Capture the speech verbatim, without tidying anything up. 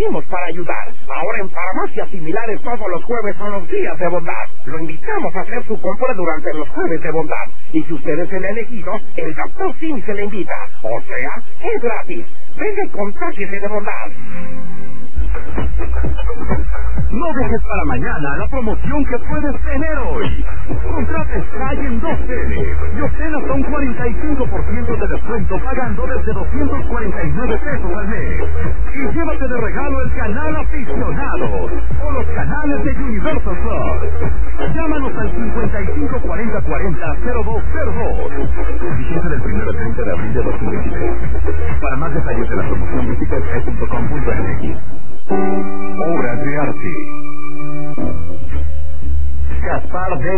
nacimos para ayudar. Ahora en farmacias similares todos los jueves son los días de bondad. Lo invitamos a hacer su compra durante los jueves de bondad. Y si usted es el elegido, el doctor Sim se le invita. O sea, es gratis. Venga y contágiese de bondad. No dejes para mañana la promoción que puedes tener hoy. Contrata Sky en dos N y obtén hasta un cuarenta y cinco por ciento de descuento pagando desde doscientos cuarenta y nueve pesos al mes. Y llévate de regalo el canal Aficionados o los canales de Universal Plus. Llámanos al cincuenta y cinco cuarenta cuarenta cero dos cero dos. Vigencia del primero al treinta de abril de dos mil veintitrés. Para más detalles de la promoción visita sky punto com punto m x. Obras de arte. Gaspar de